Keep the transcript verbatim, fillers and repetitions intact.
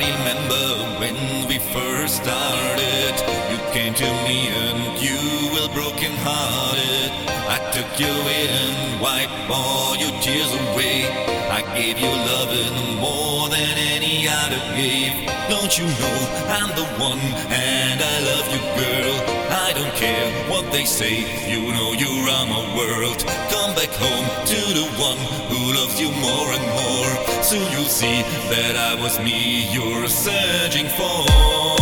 remember when we first started. You came to me and you were broken hearted. I took you in and wiped all your tears away. I gave you loving more than any other gave. Don't you know I'm the one and I love you, girl. I don't care what they say, you know you are my world. Come back home to the one who loves you more and more. Soon you'll see that I was me you're searching for.